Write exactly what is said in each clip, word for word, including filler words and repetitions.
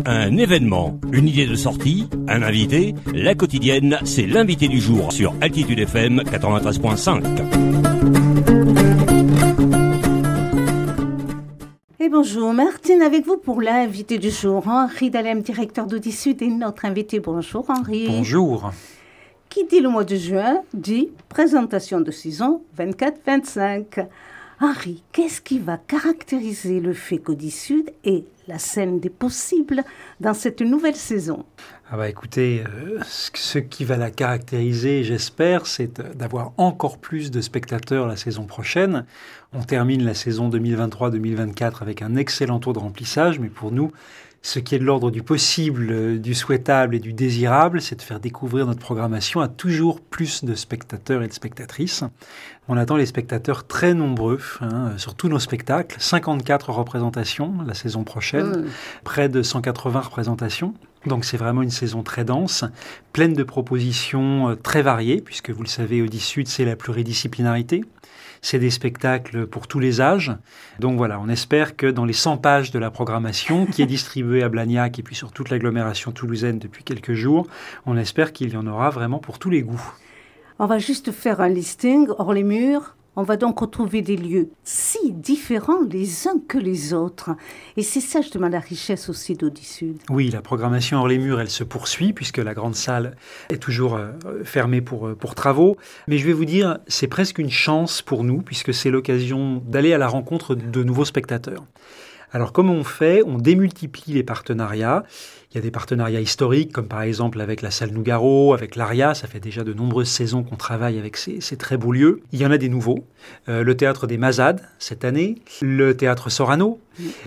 Un événement, une idée de sortie, un invité, la quotidienne, c'est l'invité du jour sur Altitude F M quatre-vingt-treize virgule cinq. Et bonjour, Martine avec vous pour l'invité du jour. Henri Dalem, directeur d'Audisud, et notre invité. Bonjour Henri. Bonjour. Qui dit le mois de juin, dit présentation de saison vingt-quatre vingt-cinq. Henri, qu'est-ce qui va caractériser le fait qu'Audisud est la scène des possibles dans cette nouvelle saison? Ah bah écoutez, euh, ce qui va la caractériser, j'espère, c'est d'avoir encore plus de spectateurs la saison prochaine. On termine la saison deux mille vingt-trois deux mille vingt-quatre avec un excellent taux de remplissage, mais pour nous, ce qui est de l'ordre du possible, du souhaitable et du désirable, c'est de faire découvrir notre programmation à toujours plus de spectateurs et de spectatrices. On attend les spectateurs très nombreux hein, sur tous nos spectacles. cinquante-quatre représentations la saison prochaine, mmh. près de cent quatre-vingts représentations. Donc c'est vraiment une saison très dense, pleine de propositions très variées, puisque vous le savez, Audisud, c'est la pluridisciplinarité. C'est des spectacles pour tous les âges. Donc voilà, on espère que dans les cent pages de la programmation, qui est distribuée à Blagnac et puis sur toute l'agglomération toulousaine depuis quelques jours, on espère qu'il y en aura vraiment pour tous les goûts. On va juste faire un listing hors les murs. On va donc retrouver des lieux si différents les uns que les autres. Et c'est ça, justement, la richesse aussi d'Audisud. Oui, la programmation hors les murs, elle se poursuit, puisque la grande salle est toujours euh, fermée pour, euh, pour travaux. Mais je vais vous dire, c'est presque une chance pour nous, puisque c'est l'occasion d'aller à la rencontre de nouveaux spectateurs. Alors, comment on fait? On démultiplie les partenariats. Il y a des partenariats historiques, comme par exemple avec la salle Nougaro, avec l'Aria. Ça fait déjà de nombreuses saisons qu'on travaille avec ces, ces très beaux lieux. Il y en a des nouveaux. Euh, le théâtre des Mazades, cette année. Le théâtre Sorano.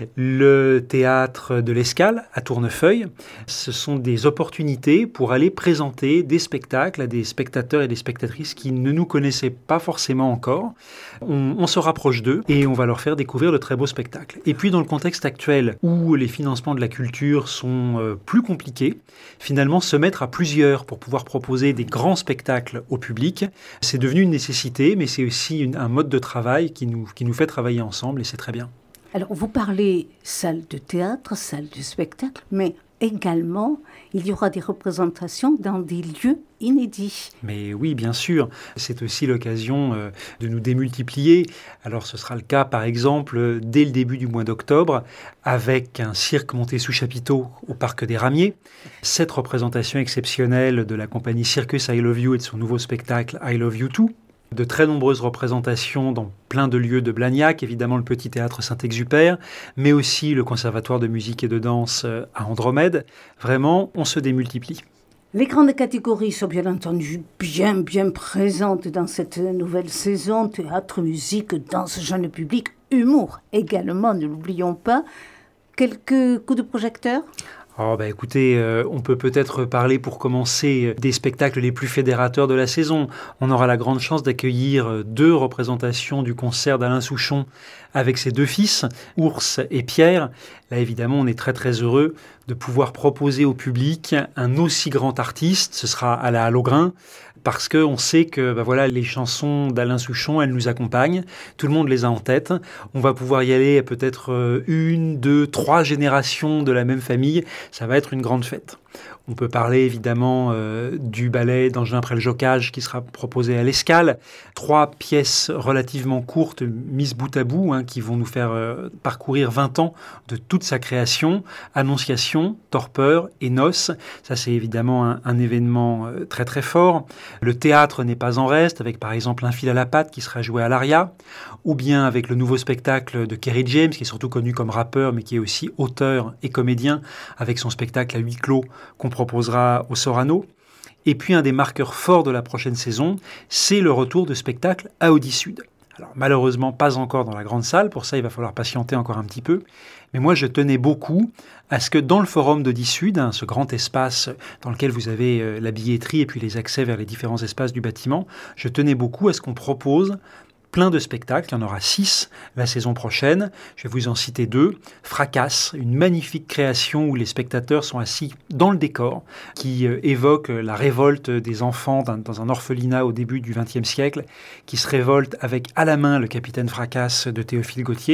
Le théâtre de l'Escale, à Tournefeuille. Ce sont des opportunités pour aller présenter des spectacles à des spectateurs et des spectatrices qui ne nous connaissaient pas forcément encore. On, on se rapproche d'eux et on va leur faire découvrir de très beaux spectacles. Et puis, dans le contexte actuel, où les financements de la culture sont euh, plus compliqués, finalement, se mettre à plusieurs pour pouvoir proposer des grands spectacles au public, c'est devenu une nécessité, mais c'est aussi une, un mode de travail qui nous, qui nous fait travailler ensemble et c'est très bien. Alors, vous parlez salle de théâtre, salle de spectacle, mais également, il y aura des représentations dans des lieux inédits. Mais oui, bien sûr. C'est aussi l'occasion euh, de nous démultiplier. Alors, ce sera le cas, par exemple, dès le début du mois d'octobre, avec un cirque monté sous chapiteau au Parc des Ramiers. Cette représentation exceptionnelle de la compagnie Circus I Love You et de son nouveau spectacle I Love You Too. De très nombreuses représentations dans plein de lieux de Blagnac, évidemment le Petit Théâtre Saint-Exupéry, mais aussi le Conservatoire de musique et de danse à Andromède. Vraiment, on se démultiplie. Les grandes catégories sont bien entendu bien, bien présentes dans cette nouvelle saison. Théâtre, musique, danse, jeune public, humour également, ne l'oublions pas. Quelques coups de projecteur ? Oh bah écoutez, euh, on peut peut-être parler pour commencer des spectacles les plus fédérateurs de la saison. On aura la grande chance d'accueillir deux représentations du concert d'Alain Souchon avec ses deux fils, Ours et Pierre. Là évidemment, on est très très heureux de pouvoir proposer au public un aussi grand artiste. Ce sera à la Halograin. Parce qu'on sait que bah voilà, les chansons d'Alain Souchon, elles nous accompagnent. Tout le monde les a en tête. On va pouvoir y aller peut-être une, deux, trois générations de la même famille. Ça va être une grande fête. On peut parler évidemment euh, du ballet d'Angelin Prel-Jocage qui sera proposé à l'Escale. Trois pièces relativement courtes mises bout à bout hein, qui vont nous faire euh, parcourir vingt ans de toute sa création. Annonciation, Torpeur et Noces. Ça c'est évidemment un, un événement euh, très très fort. Le théâtre n'est pas en reste avec par exemple Un fil à la patte qui sera joué à l'Aria. Ou bien avec le nouveau spectacle de Kerry James qui est surtout connu comme rappeur mais qui est aussi auteur et comédien avec son spectacle à huis clos qu'on proposera au Sorano. Et puis un des marqueurs forts de la prochaine saison, c'est le retour de spectacle à Audisud. Alors malheureusement pas encore dans la grande salle, pour ça il va falloir patienter encore un petit peu. Mais moi je tenais beaucoup à ce que dans le forum d'Audisud, hein, ce grand espace dans lequel vous avez euh, la billetterie et puis les accès vers les différents espaces du bâtiment, je tenais beaucoup à ce qu'on propose plein de spectacles, il y en aura six la saison prochaine. Je vais vous en citer deux. Fracasse, une magnifique création où les spectateurs sont assis dans le décor, qui euh, évoque la révolte des enfants dans, dans un orphelinat au début du vingtième siècle, qui se révolte avec à la main le capitaine Fracasse de Théophile Gautier.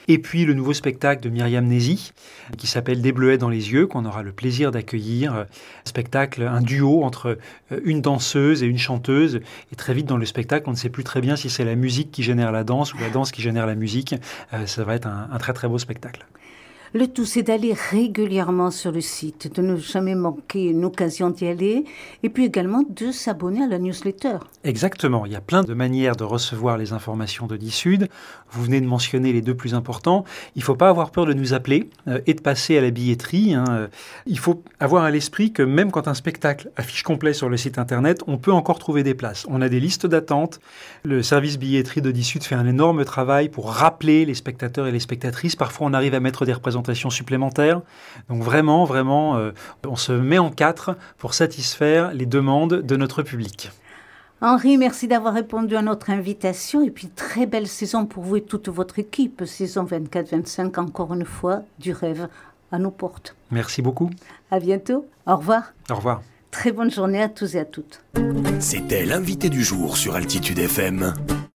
Et puis le nouveau spectacle de Myriam Nézi, qui s'appelle Des bleuets dans les yeux, qu'on aura le plaisir d'accueillir. Un spectacle, un duo entre une danseuse et une chanteuse. Et très vite dans le spectacle, on ne sait plus très bien si c'est la musique qui génère la danse ou la danse qui génère la musique. Euh, ça va être un, un très très beau spectacle. Le tout, c'est d'aller régulièrement sur le site, de ne jamais manquer une occasion d'y aller, et puis également de s'abonner à la newsletter. Exactement, il y a plein de manières de recevoir les informations d'Audi Sud. Vous venez de mentionner les deux plus importants. Il ne faut pas avoir peur de nous appeler euh, et de passer à la billetterie. Hein. Il faut avoir à l'esprit que même quand un spectacle affiche complet sur le site internet, on peut encore trouver des places. On a des listes d'attente. Le service billetterie d'Audi Sud fait un énorme travail pour rappeler les spectateurs et les spectatrices. Parfois, on arrive à mettre des représentations supplémentaires. Donc vraiment, vraiment, euh, on se met en quatre pour satisfaire les demandes de notre public. Henri, merci d'avoir répondu à notre invitation et puis très belle saison pour vous et toute votre équipe. Saison vingt-quatre vingt-cinq, encore une fois, du rêve à nos portes. Merci beaucoup. À bientôt. Au revoir. Au revoir. Très bonne journée à tous et à toutes. C'était l'invité du jour sur Altitude F M.